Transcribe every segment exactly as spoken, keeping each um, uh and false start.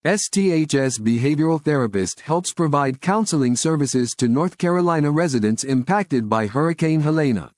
S T H S behavioral therapist helps provide counseling services to North Carolina residents impacted by Hurricane Helene.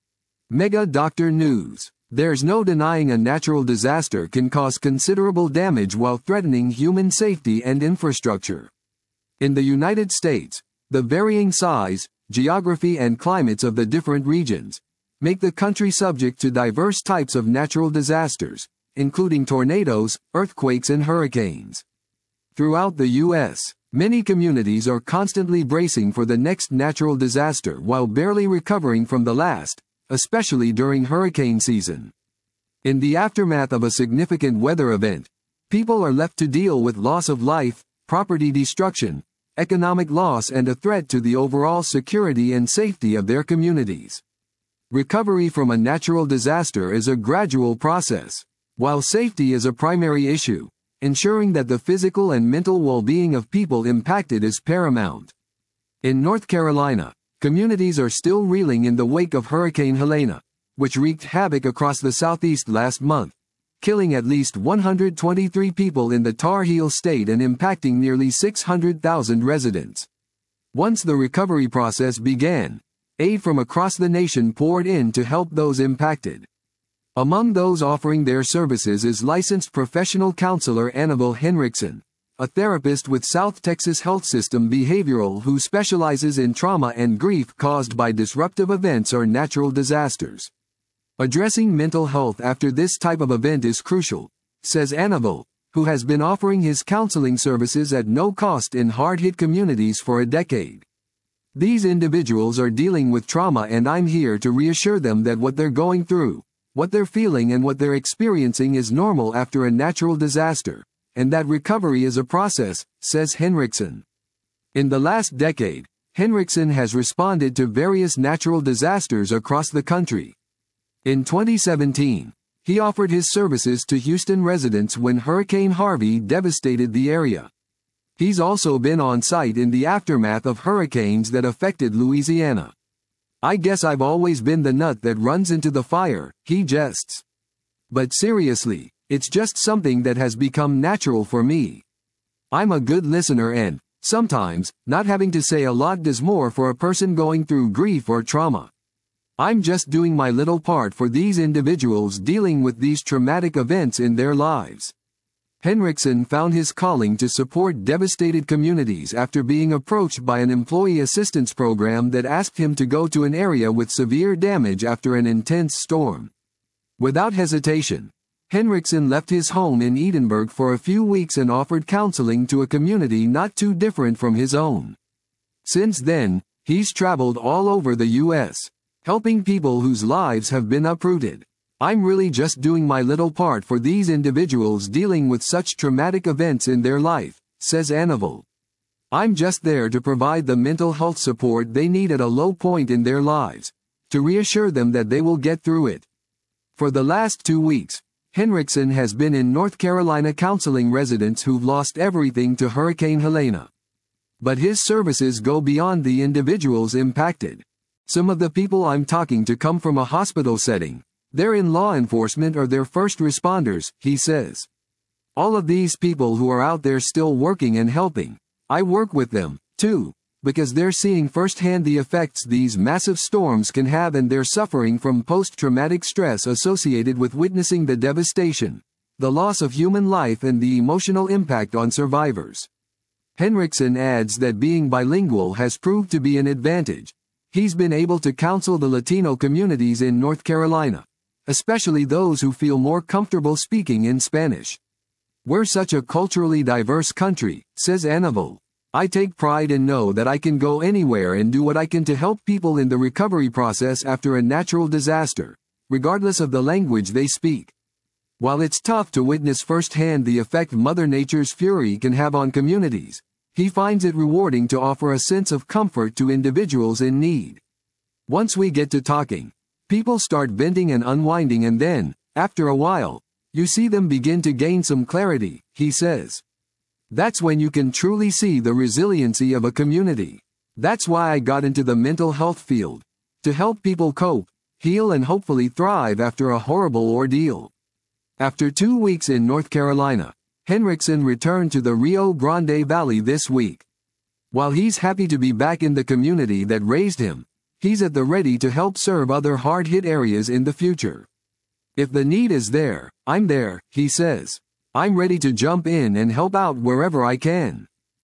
Mega Doctor News. There's no denying a natural disaster can cause considerable damage while threatening human safety and infrastructure. In the United States, the varying size, geography and climates of the different regions make the country subject to diverse types of natural disasters, including tornadoes, earthquakes and hurricanes. Throughout the U S, many communities are constantly bracing for the next natural disaster while barely recovering from the last, especially during hurricane season. In the aftermath of a significant weather event, people are left to deal with loss of life, property destruction, economic loss and a threat to the overall security and safety of their communities. Recovery from a natural disaster is a gradual process. While safety is a primary issue, ensuring that the physical and mental well-being of people impacted is paramount. In North Carolina, communities are still reeling in the wake of Hurricane Helene, which wreaked havoc across the southeast last month, killing at least one hundred twenty-three people in the Tar Heel state and impacting nearly six hundred thousand residents. Once the recovery process began, aid from across the nation poured in to help those impacted. Among those offering their services is licensed professional counselor Annabelle Henriksen, a therapist with South Texas Health System Behavioral who specializes in trauma and grief caused by disruptive events or natural disasters. Addressing mental health after this type of event is crucial, says Annabelle, who has been offering his counseling services at no cost in hard-hit communities for a decade. These individuals are dealing with trauma and I'm here to reassure them that what they're going through, what they're feeling and what they're experiencing is normal after a natural disaster, and that recovery is a process, says Henriksen. In the last decade, Henriksen has responded to various natural disasters across the country. In twenty seventeen, he offered his services to Houston residents when Hurricane Harvey devastated the area. He's also been on site in the aftermath of hurricanes that affected Louisiana. I guess I've always been the nut that runs into the fire, he jests. But seriously, it's just something that has become natural for me. I'm a good listener and, sometimes, not having to say a lot does more for a person going through grief or trauma. I'm just doing my little part for these individuals dealing with these traumatic events in their lives. Henriksen found his calling to support devastated communities after being approached by an employee assistance program that asked him to go to an area with severe damage after an intense storm. Without hesitation, Henriksen left his home in Edinburgh for a few weeks and offered counseling to a community not too different from his own. Since then, he's traveled all over the U S, helping people whose lives have been uprooted. I'm really just doing my little part for these individuals dealing with such traumatic events in their life, says Annabelle. I'm just there to provide the mental health support they need at a low point in their lives, to reassure them that they will get through it. For the last two weeks, Henriksen has been in North Carolina counseling residents who've lost everything to Hurricane Helene. But his services go beyond the individuals impacted. Some of the people I'm talking to come from a hospital setting. They're in law enforcement or they're first responders, he says. All of these people who are out there still working and helping, I work with them, too, because they're seeing firsthand the effects these massive storms can have and they're suffering from post-traumatic stress associated with witnessing the devastation, the loss of human life and the emotional impact on survivors. Henriksen adds that being bilingual has proved to be an advantage. He's been able to counsel the Latino communities in North Carolina, especially those who feel more comfortable speaking in Spanish. We're such a culturally diverse country, says Annabelle. I take pride and know that I can go anywhere and do what I can to help people in the recovery process after a natural disaster, regardless of the language they speak. While it's tough to witness firsthand the effect Mother Nature's fury can have on communities, he finds it rewarding to offer a sense of comfort to individuals in need. Once we get to talking, people start venting and unwinding and then, after a while, you see them begin to gain some clarity, he says. That's when you can truly see the resiliency of a community. That's why I got into the mental health field, to help people cope, heal and hopefully thrive after a horrible ordeal. After two weeks in North Carolina, Henriksen returned to the Rio Grande Valley this week. While he's happy to be back in the community that raised him, he's at the ready to help serve other hard-hit areas in the future. If the need is there, I'm there, he says. I'm ready to jump in and help out wherever I can.